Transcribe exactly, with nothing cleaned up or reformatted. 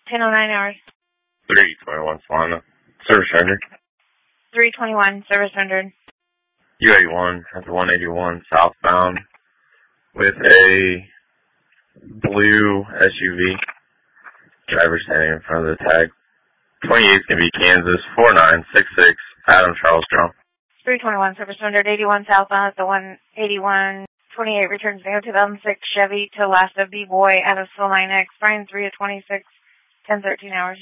ten oh nine hours. three twenty-one Solana. Service rendered. three twenty-one, service rendered. U eighty-one at the one eighty-one southbound with a blue S U V. Driver standing in front of the tag. twenty-eight is going to be Kansas, four nine six six, Adam Charles Drum. three twenty-one, service rendered, eighty-one southbound at the one eighty-one. twenty-eight returns new two thousand six Chevy to Lasta B-Boy out of Soul nine X, Brian three to twenty-six, ten thirteen hours.